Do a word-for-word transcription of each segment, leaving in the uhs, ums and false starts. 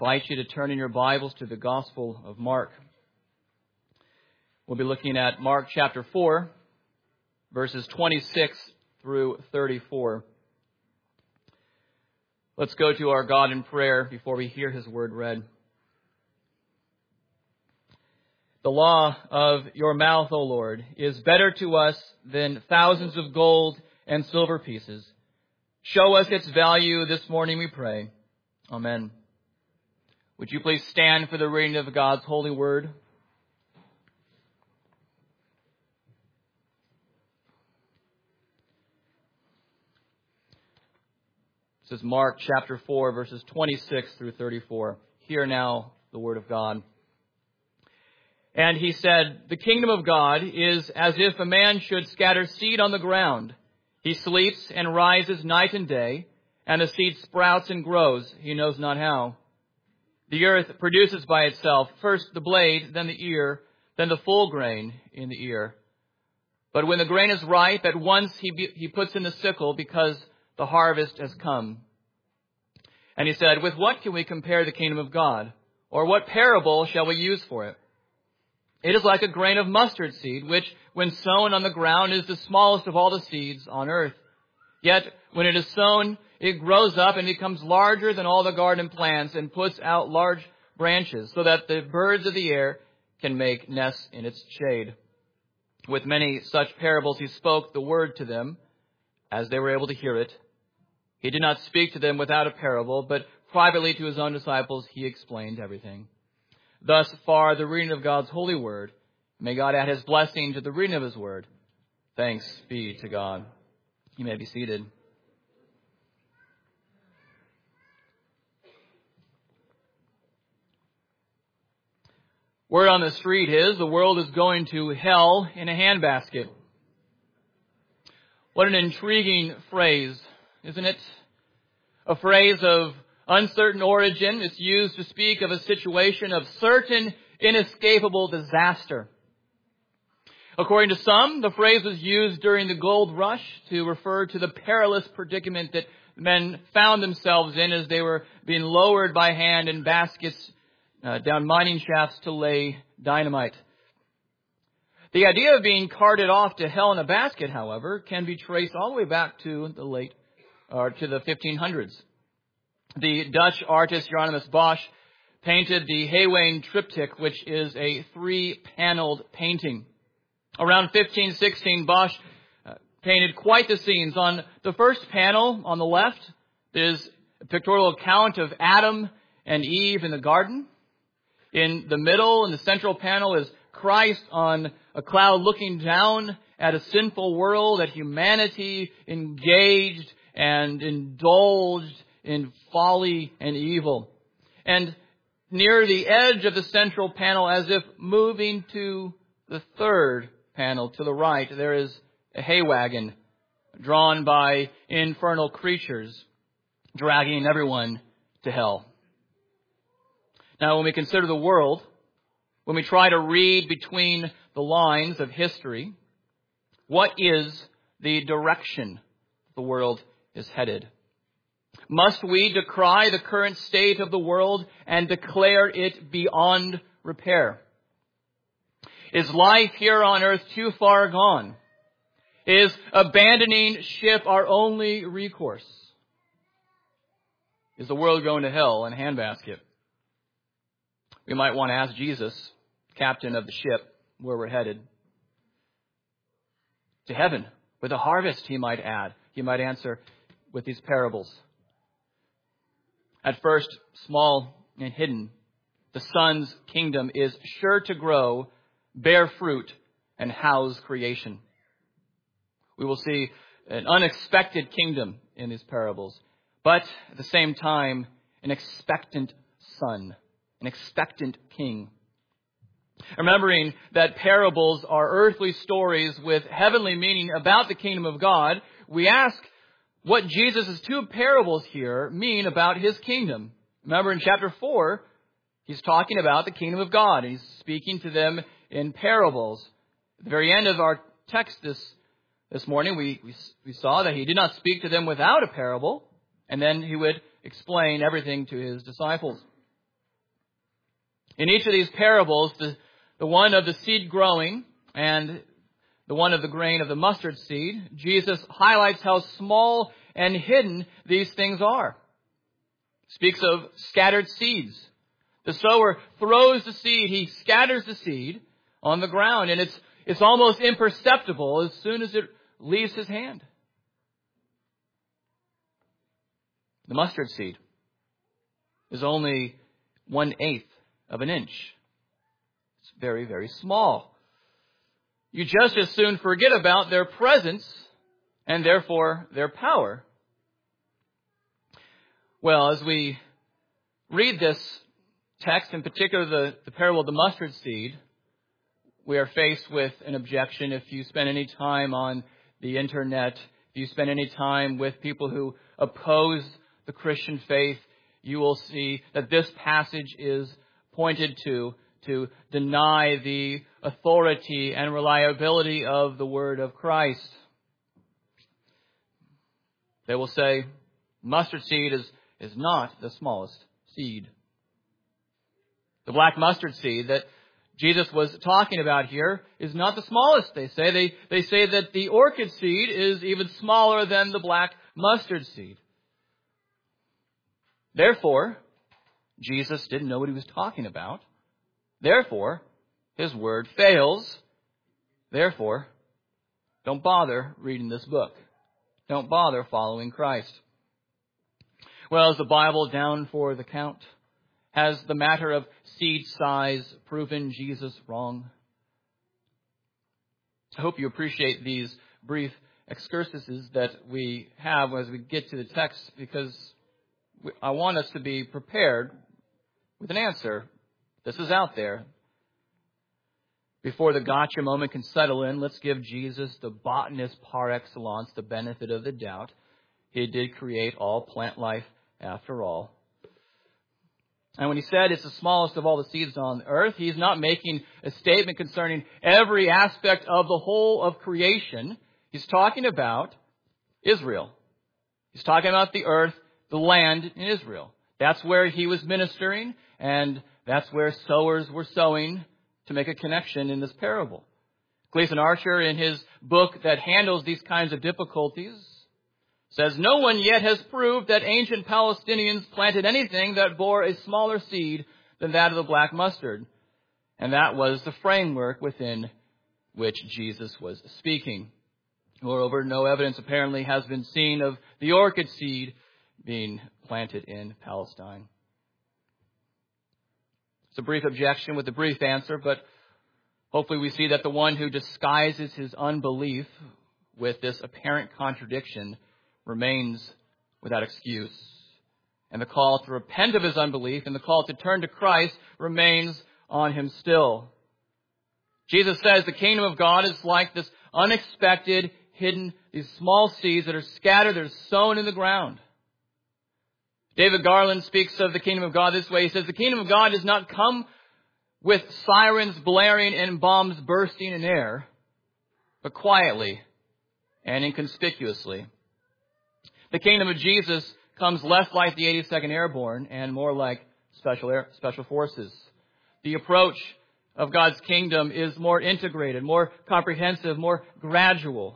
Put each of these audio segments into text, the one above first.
I invite you to turn in your Bibles to the Gospel of Mark. We'll be looking at Mark chapter four, verses twenty-six through thirty-four. Let's go to our God in prayer before we hear His word read. The law of your mouth, O Lord, is better to us than thousands of gold and silver pieces. Show us its value this morning, we pray. Amen. Would you please stand for the reading of God's holy word? This is Mark chapter four, verses twenty-six through thirty-four. Hear now the word of God. And he said, the kingdom of God is as if a man should scatter seed on the ground. He sleeps and rises night and day, and the seed sprouts and grows, he knows not how. The earth produces by itself first the blade, then the ear, then the full grain in the ear. But when the grain is ripe, at once he be, he puts in the sickle, because the harvest has come. And he said, with what can we compare the kingdom of God? Or what parable shall we use for it? It is like a grain of mustard seed, which, when sown on the ground, is the smallest of all the seeds on earth. Yet, when it is sown, it grows up and becomes larger than all the garden plants and puts out large branches, so that the birds of the air can make nests in its shade. With many such parables he spoke the word to them, as they were able to hear it. He did not speak to them without a parable, but privately to his own disciples he explained everything. Thus far the reading of God's holy word. May God add his blessing to the reading of his word. Thanks be to God. You may be seated. Word on the street is the world is going to hell in a handbasket. What an intriguing phrase, isn't it? A phrase of uncertain origin. It's used to speak of a situation of certain, inescapable disaster. According to some, the phrase was used during the gold rush to refer to the perilous predicament that men found themselves in as they were being lowered by hand in baskets uh, down mining shafts to lay dynamite. The idea of being carted off to hell in a basket, however, can be traced all the way back to the late, or to the fifteen hundreds. The Dutch artist Hieronymus Bosch painted the Haywain Triptych, which is a three-paneled painting. Around fifteen sixteen, Bosch uh, painted quite the scenes. On the first panel, on the left, there's a pictorial account of Adam and Eve in the garden. In the middle, in the central panel, is Christ on a cloud looking down at a sinful world, at humanity engaged and indulged in folly and evil. And near the edge of the central panel, as if moving to the third panel to the right, there is a hay wagon drawn by infernal creatures, dragging everyone to hell. Now, when we consider the world, when we try to read between the lines of history, what is the direction the world is headed? Must we decry the current state of the world and declare it beyond repair? Is life here on earth too far gone? Is abandoning ship our only recourse? Is the world going to hell in a handbasket? We might want to ask Jesus, captain of the ship, where we're headed. To heaven, with a harvest, he might add. He might answer with these parables. At first, small and hidden, the Son's kingdom is sure to grow, bear fruit, and house creation. We will see an unexpected kingdom in these parables, but at the same time, an expectant Son, an expectant King. Remembering that parables are earthly stories with heavenly meaning about the kingdom of God, we ask what Jesus' two parables here mean about his kingdom. Remember in chapter four, he's talking about the kingdom of God. He's speaking to them in parables. At the very end of our text this, this morning, we, we, we saw that he did not speak to them without a parable, and then he would explain everything to his disciples. In each of these parables, the, the one of the seed growing and the one of the grain of the mustard seed, Jesus highlights how small and hidden these things are. Speaks of scattered seeds. The sower throws the seed, he scatters the seed on the ground, and it's it's almost imperceptible as soon as it leaves his hand. The mustard seed is only one-eighth of an inch. It's very, very small. You just as soon forget about their presence and therefore their power. Well, as we read this text, in particular the, the parable of the mustard seed, we are faced with an objection. If you spend any time on the internet, if you spend any time with people who oppose the Christian faith, you will see that this passage is pointed to to deny the authority and reliability of the word of Christ. They will say mustard seed is, is not the smallest seed. The black mustard seed that Jesus was talking about here is not the smallest, they say. They, they say that the orchid seed is even smaller than the black mustard seed. Therefore, Jesus didn't know what he was talking about. Therefore, his word fails. Therefore, don't bother reading this book. Don't bother following Christ. Well, is the Bible down for the count? Has the matter of seed size proven Jesus wrong? I hope you appreciate these brief excursuses that we have as we get to the text, because I want us to be prepared with an answer. This is out there. Before the gotcha moment can settle in, let's give Jesus, the botanist par excellence, the benefit of the doubt. He did create all plant life after all. And when he said it's the smallest of all the seeds on earth, he's not making a statement concerning every aspect of the whole of creation. He's talking about Israel. He's talking about the earth, the land in Israel. That's where he was ministering, and that's where sowers were sowing to make a connection in this parable. Gleason Archer, in his book that handles these kinds of difficulties, says, no one yet has proved that ancient Palestinians planted anything that bore a smaller seed than that of the black mustard. And that was the framework within which Jesus was speaking. Moreover, no evidence apparently has been seen of the orchid seed being planted in Palestine. It's a brief objection with a brief answer, but hopefully we see that the one who disguises his unbelief with this apparent contradiction remains without excuse. And the call to repent of his unbelief and the call to turn to Christ remains on him still. Jesus says the kingdom of God is like this unexpected, hidden, these small seeds that are scattered, that are sown in the ground. David Garland speaks of the kingdom of God this way. He says, the kingdom of God does not come with sirens blaring and bombs bursting in air, but quietly and inconspicuously. The kingdom of Jesus comes less like the eighty-second Airborne and more like special air, special forces. The approach of God's kingdom is more integrated, more comprehensive, more gradual.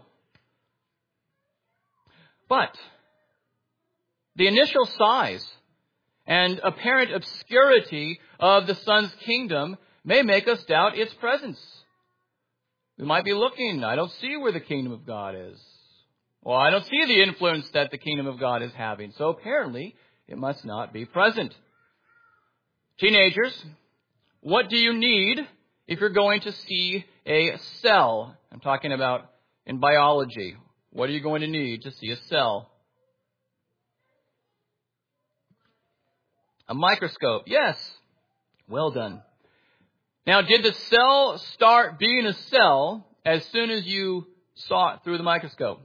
But the initial size and apparent obscurity of the Son's kingdom may make us doubt its presence. We might be looking, I don't see where the kingdom of God is. Well, I don't see the influence that the kingdom of God is having. So apparently, it must not be present. Teenagers, what do you need if you're going to see a cell? I'm talking about in biology. What are you going to need to see a cell? A microscope. Yes. Well done. Now, did the cell start being a cell as soon as you saw it through the microscope?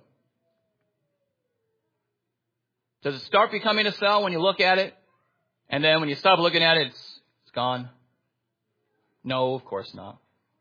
Does it start becoming a cell when you look at it? And then when you stop looking at it, it's, it's gone? No, of course not.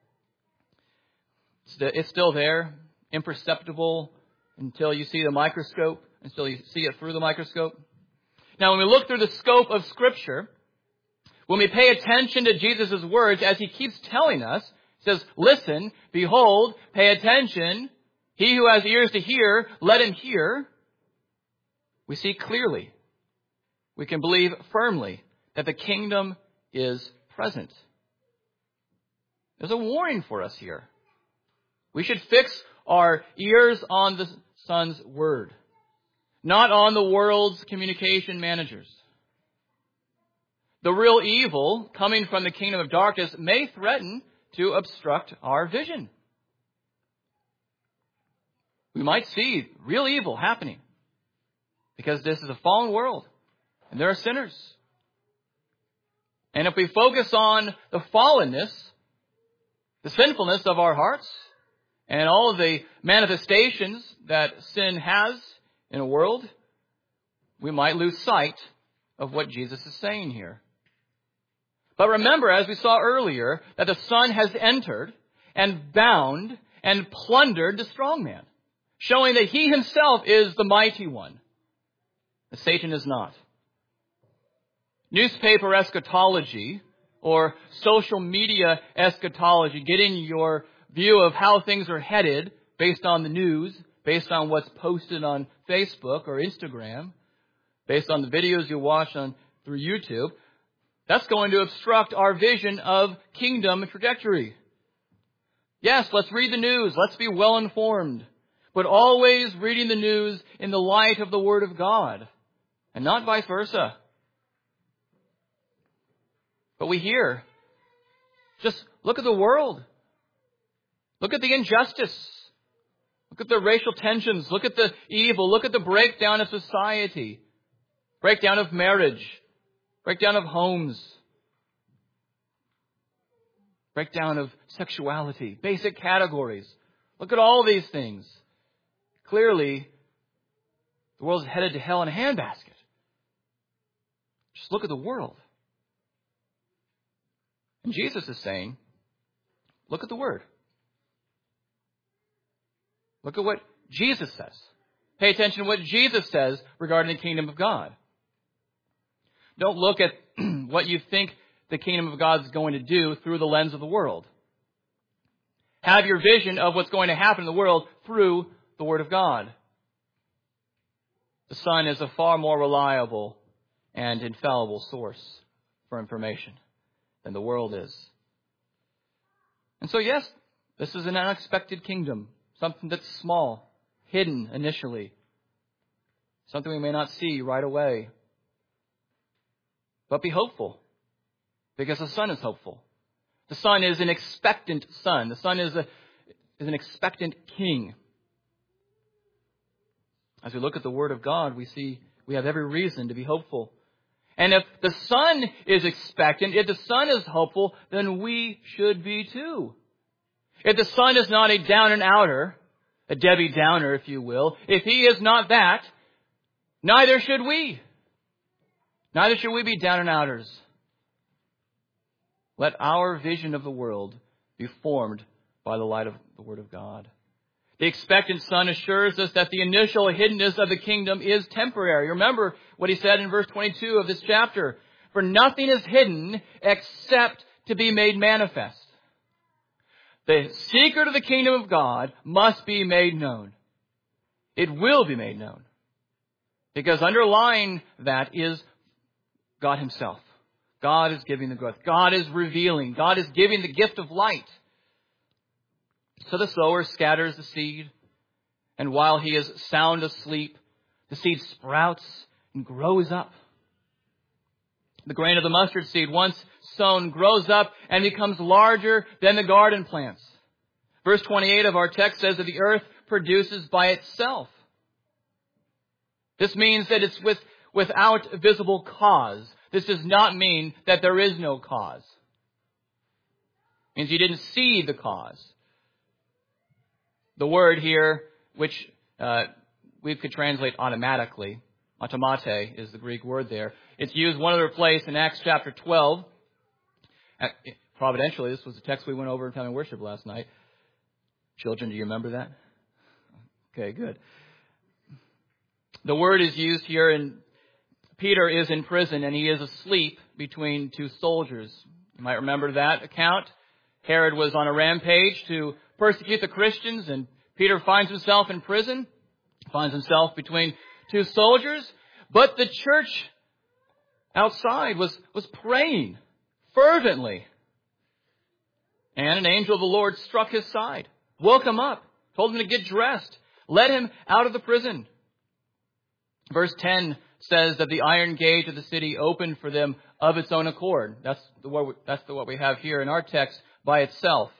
It's, it's still there, imperceptible until you see the microscope, until you see it through the microscope. Now, when we look through the scope of Scripture, When we pay attention to Jesus' words, as he keeps telling us, he says, listen, behold, pay attention. He who has ears to hear, let him hear. We see clearly, we can believe firmly that the kingdom is present. There's a warning for us here. We should fix our ears on the Son's word, not on the world's communication managers. The real evil coming from the kingdom of darkness may threaten to obstruct our vision. We might see real evil happening because this is a fallen world and there are sinners. And if we focus on the fallenness, the sinfulness of our hearts, and all of the manifestations that sin has in a world, we might lose sight of what Jesus is saying here. But remember, as we saw earlier, that the Son has entered and bound and plundered the strong man, showing that he himself is the mighty one. That Satan is not. Newspaper eschatology or social media eschatology, getting your view of how things are headed based on the news, based on what's posted on Facebook or Instagram, based on the videos you watch on through YouTube, that's going to obstruct our vision of kingdom trajectory. Yes, let's read the news. Let's be well informed. But always reading the news in the light of the Word of God, and not vice versa. But we hear, just look at the world. Look at the injustice. Look at the racial tensions. Look at the evil. Look at the breakdown of society. Breakdown of marriage. Breakdown of homes. Breakdown of sexuality. Basic categories. Look at all these things. Clearly, the world is headed to hell in a handbasket. Just look at the world. And Jesus is saying, look at the Word. Look at what Jesus says. Pay attention to what Jesus says regarding the kingdom of God. Don't look at what you think the kingdom of God is going to do through the lens of the world. Have your vision of what's going to happen in the world through the Word of God. The Son is a far more reliable and infallible source for information than the world is. And so yes, this is an unexpected kingdom. Something that's small, hidden initially. Something we may not see right away. But be hopeful, because the Son is hopeful. The Son is an expectant Son. The Son is, a, is an expectant King. As we look at the Word of God, we see we have every reason to be hopeful. And if the Son is expectant, if the Son is hopeful, then we should be too. If the Son is not a down and outer, a Debbie Downer, if you will, if he is not that, neither should we. Neither should we be down and outers. Let our vision of the world be formed by the light of the Word of God. The expectant Son assures us that the initial hiddenness of the kingdom is temporary. Remember what he said in verse twenty-two of this chapter. For nothing is hidden except to be made manifest. The secret of the kingdom of God must be made known. It will be made known. Because underlying that is God Himself. God is giving the growth. God is revealing. God is giving the gift of light. So the sower scatters the seed, and while he is sound asleep, the seed sprouts and grows up. The grain of the mustard seed, once sown, grows up and becomes larger than the garden plants. Verse twenty-eight of our text says that the earth produces by itself. This means that it's with, without visible cause. This does not mean that there is no cause. It means you didn't see the cause. The word here, which uh, we could translate automatically, automate is the Greek word there. It's used one other place in Acts chapter twelve. Providentially, this was the text we went over in family worship last night. Children, do you remember that? Okay, good. The word is used here in Peter is in prison and he is asleep between two soldiers. You might remember that account. Herod was on a rampage to persecute the Christians, and Peter finds himself in prison, finds himself between two soldiers. But the church outside was, was praying fervently. And an angel of the Lord struck his side, woke him up, told him to get dressed, led him out of the prison. Verse ten says that the iron gate of the city opened for them of its own accord. That's the what we, that's the what we have here in our text by itself.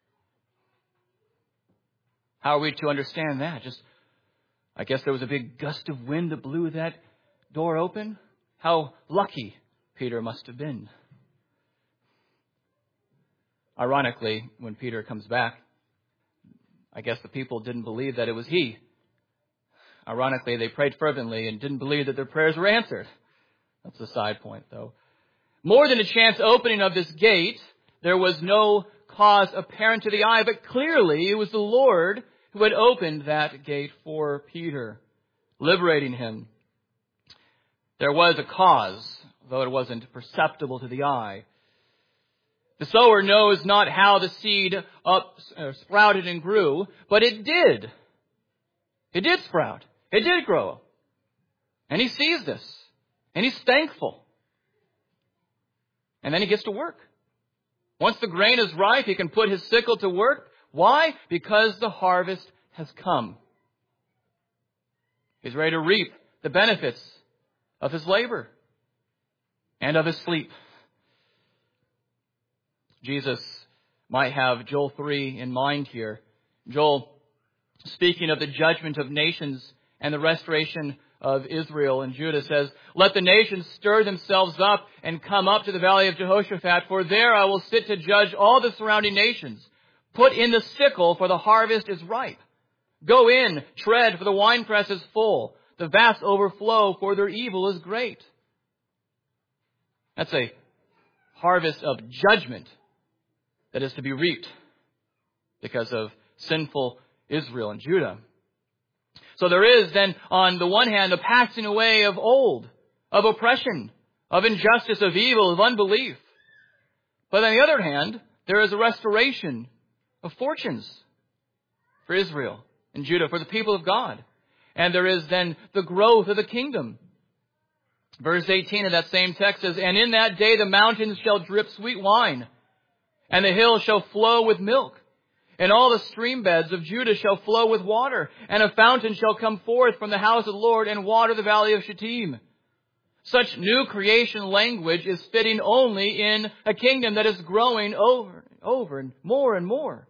How are we to understand that? Just, I guess there was a big gust of wind that blew that door open. How lucky Peter must have been. Ironically, when Peter comes back, I guess the people didn't believe that it was he. Ironically, they prayed fervently and didn't believe that their prayers were answered. That's a side point, though. More than a chance opening of this gate, there was no cause apparent to the eye, but clearly it was the Lord who had opened that gate for Peter, liberating him. There was a cause, though it wasn't perceptible to the eye. The sower knows not how the seed up, uh, sprouted and grew, but it did. It did sprout. It did grow. And he sees this. And he's thankful. And then he gets to work. Once the grain is ripe, he can put his sickle to work. Why? Because the harvest has come. He's ready to reap the benefits of his labor and of his sleep. Jesus might have Joel three in mind here. Joel, speaking of the judgment of nations and the restoration of Israel and Judah, says, "Let the nations stir themselves up and come up to the valley of Jehoshaphat, for there I will sit to judge all the surrounding nations. Put in the sickle, for the harvest is ripe. Go in, tread, for the winepress is full. The vats overflow, for their evil is great." That's a harvest of judgment that is to be reaped because of sinful Israel and Judah. So there is then, on the one hand, a passing away of old, of oppression, of injustice, of evil, of unbelief. But on the other hand, there is a restoration of fortunes for Israel and Judah, for the people of God. And there is then the growth of the kingdom. Verse eighteen of that same text says, "And in that day the mountains shall drip sweet wine, and the hills shall flow with milk. And all the stream beds of Judah shall flow with water, and a fountain shall come forth from the house of the Lord and water the valley of Shittim." Such new creation language is fitting only in a kingdom that is growing over and over and more and more.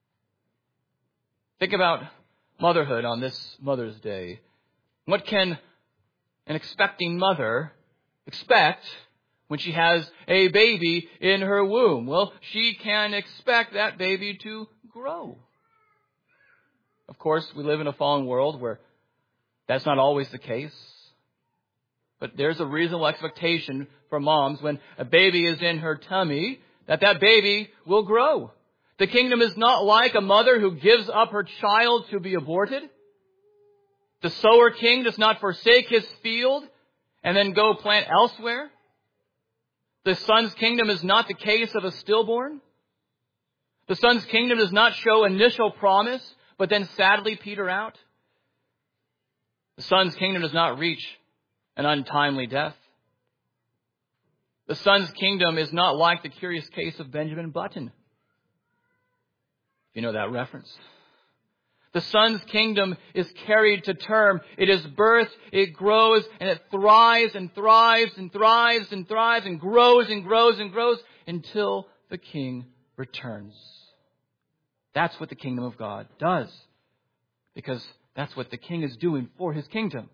Think about motherhood on this Mother's Day. What can an expecting mother expect when she has a baby in her womb? Well, she can expect that baby to grow. Of course, we live in a fallen world where that's not always the case. But there's a reasonable expectation for moms when a baby is in her tummy that that baby will grow. The kingdom is not like a mother who gives up her child to be aborted. The sower king does not forsake his field and then go plant elsewhere. The son's kingdom is not the case of a stillborn. The son's kingdom does not show initial promise, but then sadly peter out. The son's kingdom does not reach an untimely death. The son's kingdom is not like the curious case of Benjamin Button. You know that reference. The son's kingdom is carried to term. It is birthed, it grows, and it thrives and thrives and thrives and thrives and grows and grows and grows until the king returns. That's what the kingdom of God does, because that's what the king is doing for his kingdom.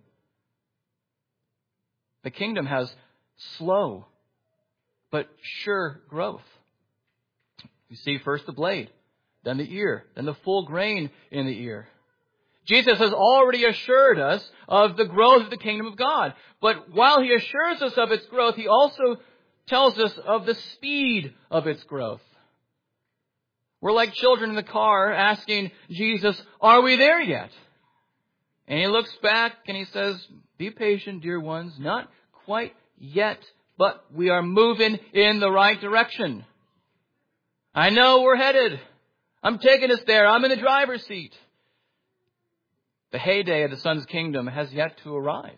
The kingdom has slow but sure growth. You see first the blade, then the ear, then the full grain in the ear. Jesus has already assured us of the growth of the kingdom of God. But while he assures us of its growth, he also tells us of the speed of its growth. We're like children in the car asking Jesus, "Are we there yet?" And he looks back and he says, "Be patient, dear ones, not quite yet, but we are moving in the right direction. I know we're headed. I'm taking us there. I'm in the driver's seat. The heyday of the Son's kingdom has yet to arrive.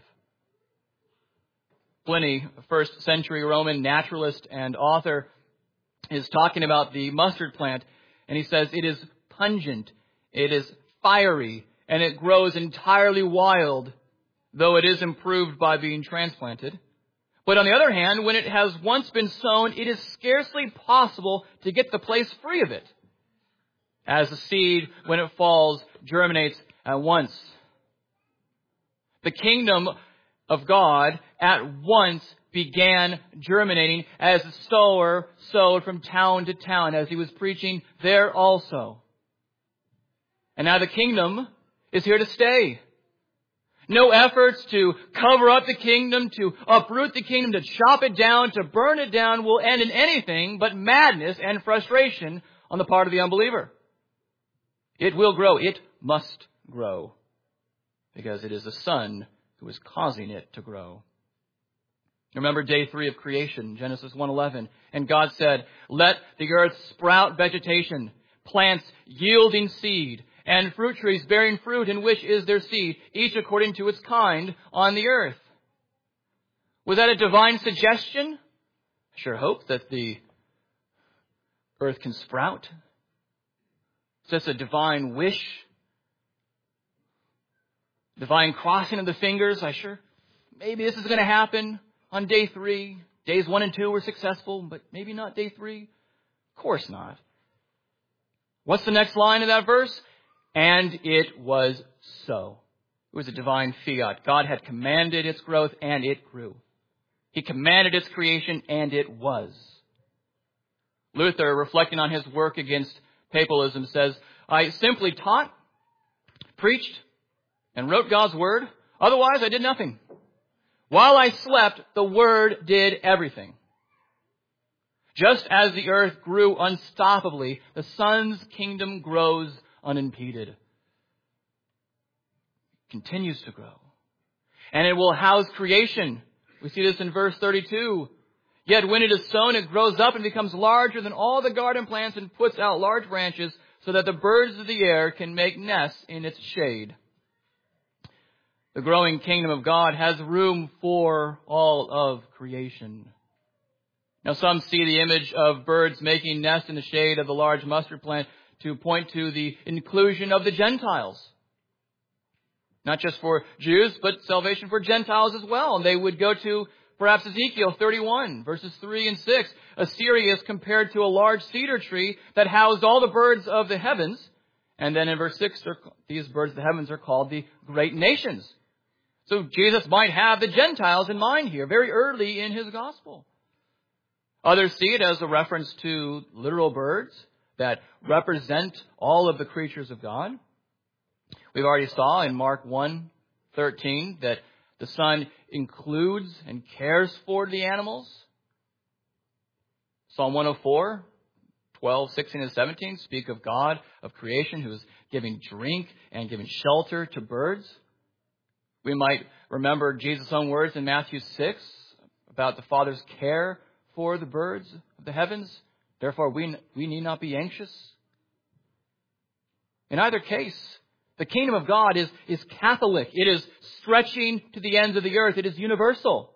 Pliny, a first century Roman naturalist and author, is talking about the mustard plant, and he says it is pungent, it is fiery, and it grows entirely wild, though it is improved by being transplanted. But on the other hand, when it has once been sown, it is scarcely possible to get the place free of it, as the seed, when it falls, germinates at once. The kingdom of God at once began germinating as the sower sowed from town to town, as he was preaching there also. And now the kingdom is here to stay. No efforts to cover up the kingdom, to uproot the kingdom, to chop it down, to burn it down will end in anything but madness and frustration on the part of the unbeliever. It will grow. It must grow, because it is the Son who is causing it to grow. Remember day three of creation, Genesis one eleven. And God said, "Let the earth sprout vegetation, plants yielding seed, and fruit trees bearing fruit in which is their seed, each according to its kind on the earth." Was that a divine suggestion? I sure hope that the earth can sprout. Is this a divine wish? Divine crossing of the fingers? I sure, maybe this is going to happen on day three. Days one and two were successful, but maybe not day three. Of course not. What's the next line of that verse? And it was so. It was a divine fiat. God had commanded its growth, and it grew. He commanded its creation, and it was. Luther, reflecting on his work against papalism, says, "I simply taught, preached, and wrote God's word. Otherwise, I did nothing. While I slept, the word did everything." Just as the earth grew unstoppably, the Son's kingdom grows unimpeded. It continues to grow. And it will house creation. We see this in verse thirty-two. "Yet when it is sown, it grows up and becomes larger than all the garden plants and puts out large branches so that the birds of the air can make nests in its shade." The growing kingdom of God has room for all of creation. Now, some see the image of birds making nests in the shade of the large mustard plant to point to the inclusion of the Gentiles. Not just for Jews, but salvation for Gentiles as well. And they would go to perhaps Ezekiel thirty-one, verses three and six. Assyria is compared to a large cedar tree that housed all the birds of the heavens. And then in verse six, these birds of the heavens are called the great nations. So Jesus might have the Gentiles in mind here, very early in his gospel. Others see it as a reference to literal birds that represent all of the creatures of God. We've already saw in Mark one thirteen that the Son includes and cares for the animals. Psalm one oh four, twelve, sixteen, and seventeen speak of God, of creation, who is giving drink and giving shelter to birds. We might remember Jesus' own words in Matthew six about the Father's care for the birds of the heavens. Therefore, we, we need not be anxious. In either case, the kingdom of God is, is Catholic. It is stretching to the ends of the earth. It is universal.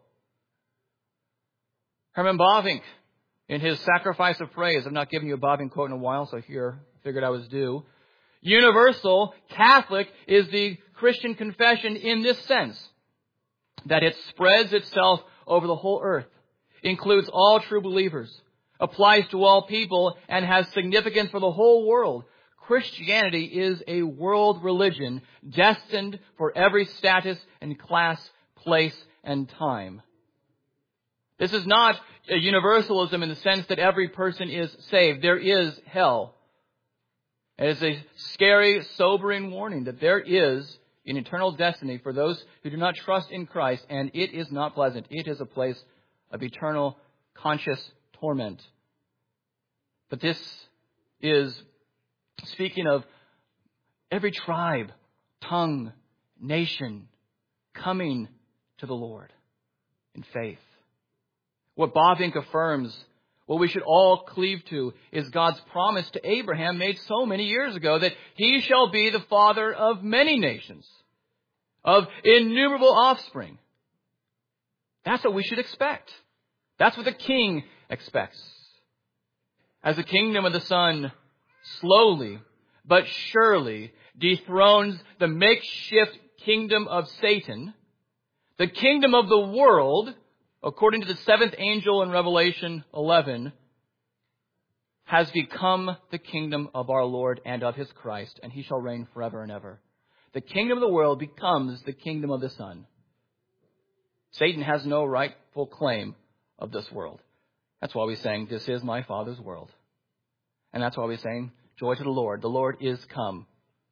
Herman Bavinck, in his Sacrifice of Praise, I've not given you a Bavinck quote in a while, so here, figured I was due. Universal, Catholic, is the Christian confession in this sense, that it spreads itself over the whole earth, includes all true believers, applies to all people, and has significance for the whole world. Christianity is a world religion destined for every status and class, place, and time. This is not a universalism in the sense that every person is saved. There is hell. It is a scary, sobering warning that there is an eternal destiny for those who do not trust in Christ, and it is not pleasant. It is a place of eternal conscious torment. But this is speaking of every tribe, tongue, nation coming to the Lord. in faith. What Bavinck affirms, what we should all cleave to, is God's promise to Abraham made so many years ago that he shall be the father of many nations, of innumerable offspring. That's what we should expect. That's what the King expects. As the kingdom of the Son slowly but surely dethrones the makeshift kingdom of Satan, the kingdom of the world, according to the seventh angel in Revelation eleven, has become the kingdom of our Lord and of his Christ, and he shall reign forever and ever. The kingdom of the world becomes the kingdom of the Son. Satan has no rightful claim of this world. That's why we sang, "This is my Father's world." And that's why we sang, "Joy to the Lord. The Lord is come."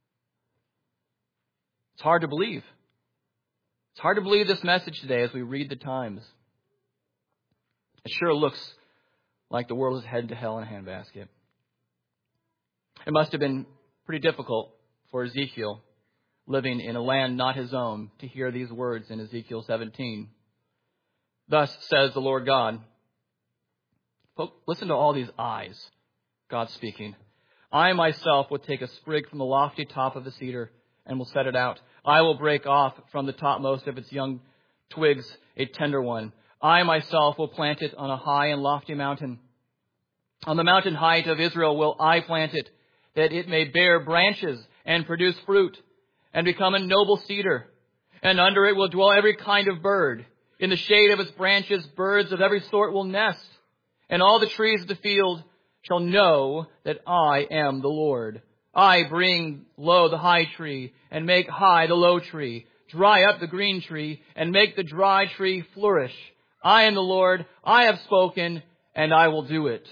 It's hard to believe. It's hard to believe this message today as we read the times. It sure looks like the world is headed to hell in a handbasket. It must have been pretty difficult for Ezekiel, living in a land not his own, to hear these words in Ezekiel seventeen. Thus says the Lord God. Listen to all these eyes. God speaking. "I myself will take a sprig from the lofty top of the cedar and will set it out. I will break off from the topmost of its young twigs a tender one. I myself will plant it on a high and lofty mountain. On the mountain height of Israel will I plant it, that it may bear branches and produce fruit and become a noble cedar. And under it will dwell every kind of bird. In the shade of its branches, birds of every sort will nest. And all the trees of the field shall know that I am the Lord. I bring low the high tree and make high the low tree, dry up the green tree and make the dry tree flourish. I am the Lord, I have spoken, and I will do it."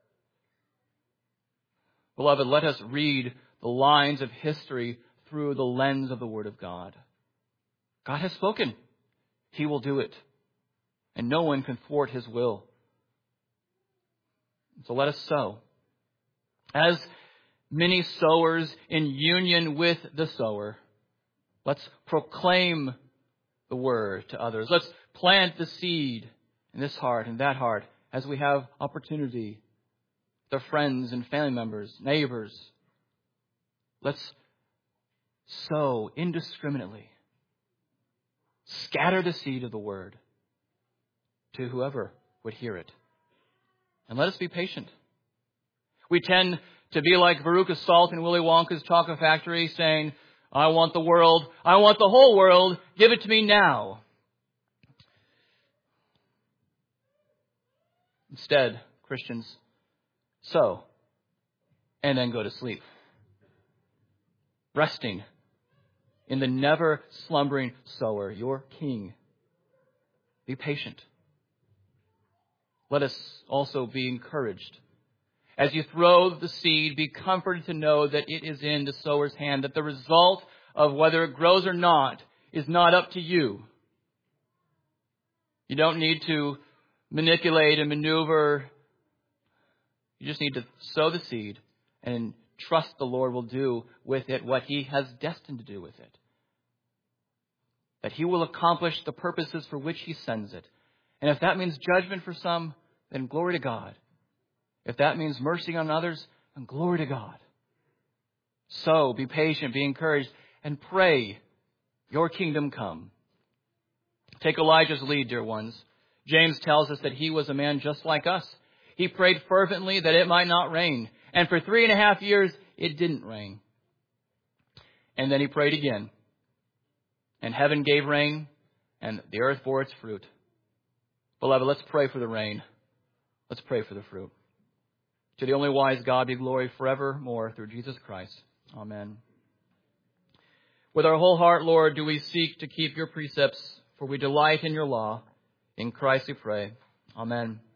Beloved, let us read the lines of history through the lens of the Word of God. God has spoken. He will do it. And no one can thwart his will. So let us sow. As many sowers in union with the sower, let's proclaim the word to others. Let's plant the seed in this heart and that heart as we have opportunity. Their friends and family members, neighbors. Let's sow indiscriminately. Scatter the seed of the word to whoever would hear it. And let us be patient. We tend to be like Veruca Salt in Willy Wonka's chocolate factory saying, "I want the world. I want the whole world. Give it to me now." Instead, Christians sow and then go to sleep, resting in the never slumbering sower, your King. Be patient. Let us also be encouraged. As you throw the seed, be comforted to know that it is in the sower's hand, that the result of whether it grows or not is not up to you. You don't need to manipulate and maneuver. You just need to sow the seed and trust the Lord will do with it what he has destined to do with it. That he will accomplish the purposes for which he sends it. And if that means judgment for some, then glory to God. If that means mercy on others, then glory to God. So be patient, be encouraged, and pray, your kingdom come. Take Elijah's lead, dear ones. James tells us that he was a man just like us. He prayed fervently that it might not rain. And for three and a half years, it didn't rain. And then he prayed again. And heaven gave rain, and the earth bore its fruit. Beloved, let's pray for the rain. Let's pray for the fruit. To the only wise God be glory forevermore through Jesus Christ. Amen. With our whole heart, Lord, do we seek to keep your precepts, for we delight in your law. In Christ we pray. Amen.